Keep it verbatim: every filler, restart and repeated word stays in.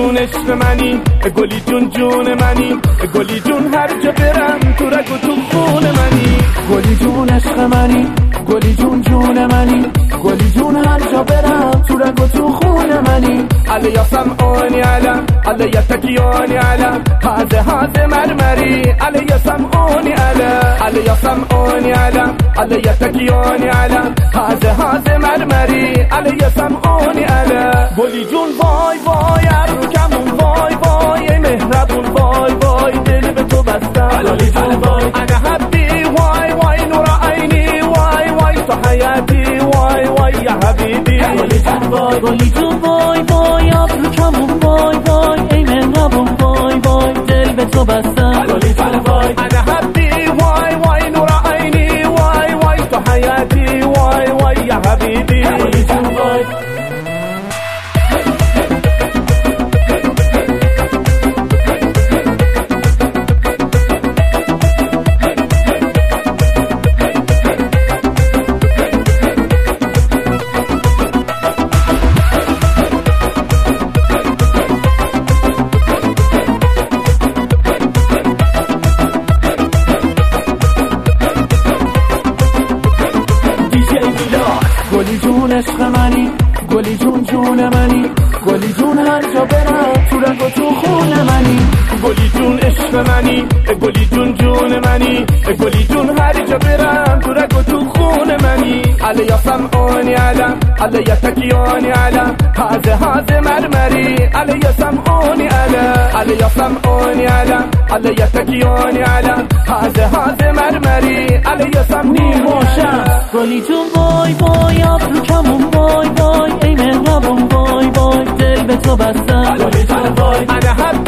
جون عشق منی، گلی جون جون منی، گلی جون هر جا برم تو رگ و تو خون منی. گلی جون عشق منی، گلی جون جون منی، گلی جون هر جا برم تو رگ و تو خون منی. علی یا سمعونی علم، علی یا تکیانی علم، هازه هازه مرمری. علی یا سمعونی علم، علی یا سمعونی علم، علی یا تکیانی علم، هازه هازه مرمری. علی یا سمعونی علم. گلی جون وای وای ارکمون وای وای، ای مهربون وای وای، دل به تو بستم علی جون وای. انا حبی وای وای نور عینی وای وای، تو حیاتی وای وای یا حبیبی. گلی جون وای، گلی جون وای وای ابروکمون وای وای، ای مهربون وای وای، دل به تو بستم علی جون وای. انا حبی وای وای نور عینی وای وای، تو حیاتی وای وای یا حبیبی. گلی جون وای. گلی جون عشق منی، گلی جون جون منی، گلی جون هر جا برم تو رگ و تو خون منی. گلی جون عشق منی، گلی جون جون منی، گلی جون هر جا برم تو رگ و تو خون منی. علی یا سمعونی علم، علی یا تکیانی علم، هازه هازه مرمری. علی یا سمعونی علم، علی یا سمعونی علم، علی یا تکیانی علم، هازه هازه مرمری. علی یا سمعونی علم. گلی جون وای وای ابروکمون وای وای، ای مهربون وای وای، دل به تو بستم علی جون وای. انا حبی